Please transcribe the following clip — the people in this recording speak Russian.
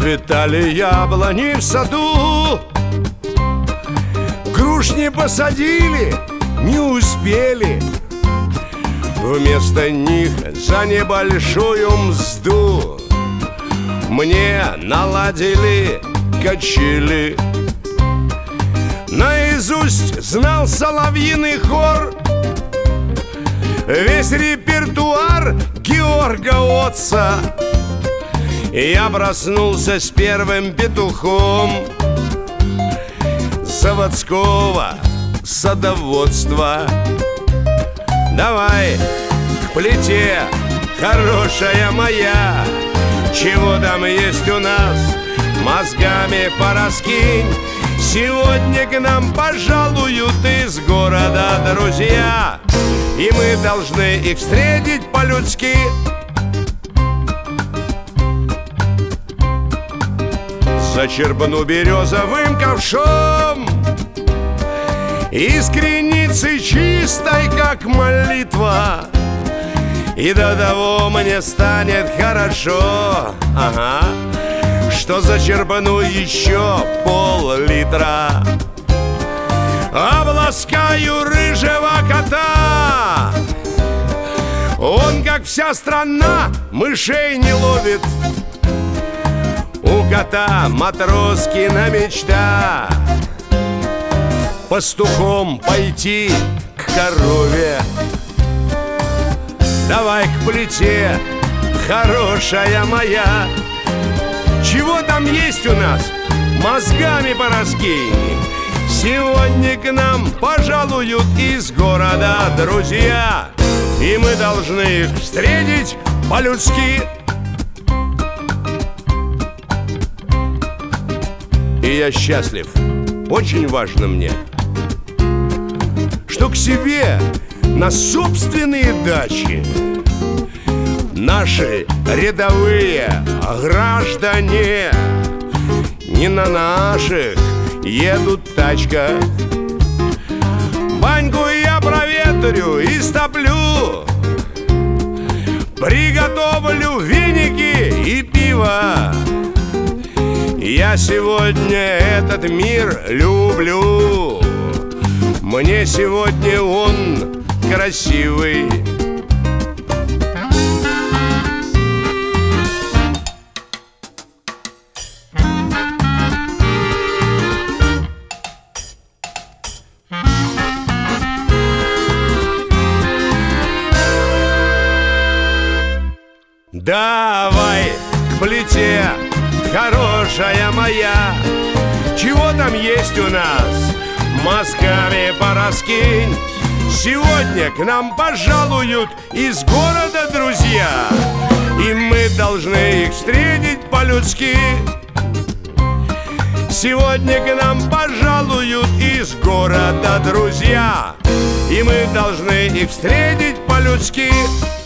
Расцветали яблони в саду, груш не посадили, не успели. Вместо них за небольшую мзду мне наладили качели. Наизусть знал соловьиный хор, весь репертуар Георга Отца. Я проснулся с первым петухом заводского садоводства. Давай к плите, хорошая моя, чего там есть у нас, мозгами пораскинь. Сегодня к нам пожалуют из города друзья, и мы должны их встретить по-людски. Зачерпну березовым ковшом из креницы чистой, как молитва, и до того мне станет хорошо, что зачерпну еще пол-литра. Обласкаю рыжего кота, он, как вся страна, мышей не ловит. У кота Матроскина мечта пастухом пойти к корове. Давай к плите, хорошая моя, чего там есть у нас, мозгами пораскинь. Сегодня к нам пожалуют из города друзья, и мы должны их встретить по-людски. И я счастлив, очень важно мне, что к себе на собственные дачи наши рядовые граждане не на наших едут тачках. Баньку я проветрю и стоплю, приготовлю веники и пиво. Я сегодня этот мир люблю, мне сегодня он красивый. Давай к плите, хорошая моя, чего там есть у нас, мозгами пораскинь. Сегодня к нам пожалуют из города друзья, и мы должны их встретить по-людски. Сегодня к нам пожалуют из города друзья, и мы должны их встретить по-людски.